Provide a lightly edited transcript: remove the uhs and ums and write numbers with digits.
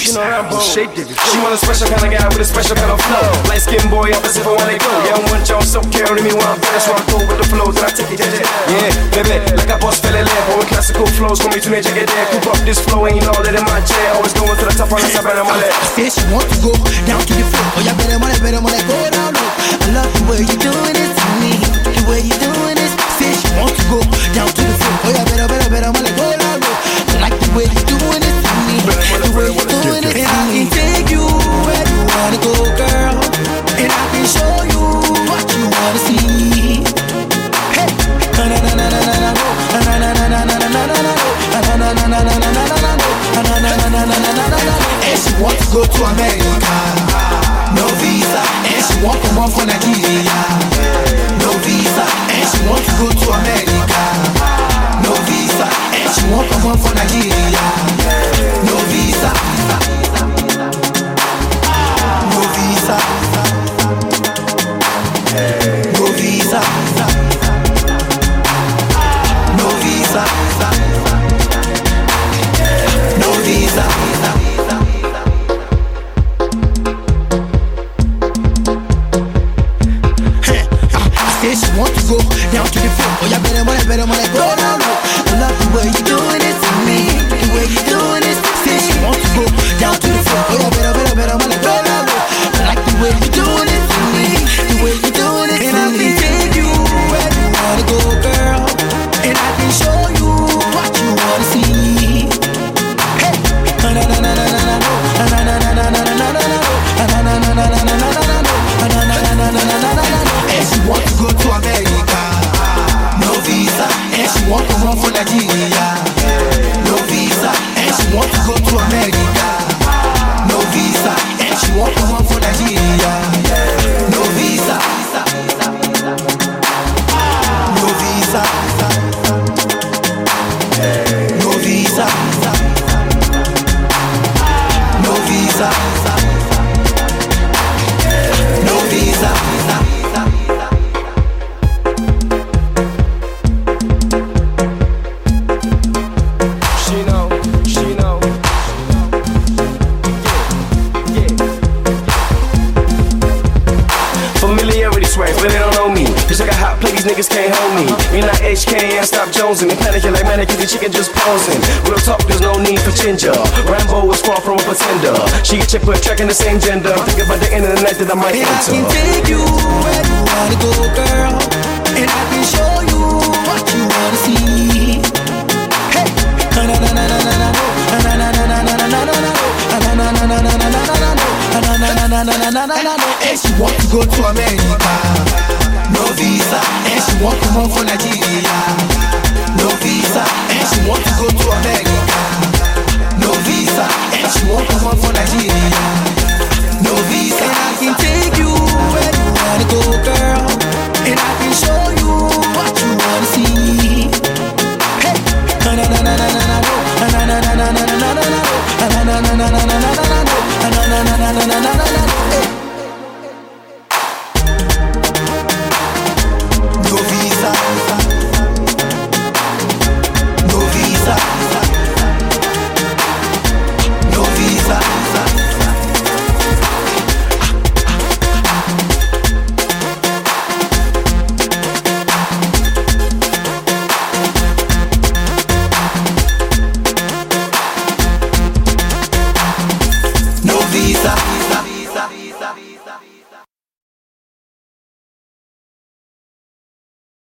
You know Rambo, shape digger. She want a special kind of guy with a special kind of flow. Light skin boy, opposite for when they go. Yeah, I want y'all so carry me while I'm better, so I go with the flow, then I take it, yeah, baby, like a boss fella left. With classical flows, call me to make it there. Coop up this flow, ain't all that in my chair. Always going to the top on the side of my leg. Say she want to go down to the floor. Oh, yeah, better money, go down low. I love the way you doing it to me. The way you doing it. Say she want to go down to the floor. Oh, yeah, better money, go down low. I like the way you doing it to me. The way you doing it to me. And I can take you where you wanna go, girl. And I can show you what you wanna see. Hey, na na na na na na na na na na na na na na na. And she want to go to America, no visa. And she want to come from Nigeria, no visa. And she want to go to America, no visa. And she want to come from Nigeria, no visa, no visa, no visa, no visa. No visa. I said she want to go down to the floor. Oh, yeah, better money, go down low. I love the way you doing it to me. The way you doing it. Say she want to go down to the floor. Oh, yeah, better money, go down low. I like the way you doing it to me. The way you doing it to me. And I can take you where you wanna go, girl. And I can show you what you wanna see. And she want to go to America, no visa. And she want to run for Nigeria, no visa. And she want to go to America, no visa. And she want to run for Nigeria, no visa, no visa, no visa. No visa, no visa. She know. Yeah. Familiarity swag, but they don't know me. Cause I got hot play, these niggas can't hold me. You're not HK and stop jonesing. They panicking like mannequins, the chicken just posing. Real talk, there's no need for ginger. Rambo is far from a pretender. She a chick but tracking the same gender. I'm thinking about the end of the night that I might enter. And I can take you where you wanna go, girl. And I can show you what you wanna see. Hey, na na na na na na na na na na na na na na na. And she want to go to America, no visa. And she want to run for Nigeria, no visa. And she want to go to America, no visa. And she want to run for Nigeria, no visa. And I can take you where you wanna go, girl. And I can show you what you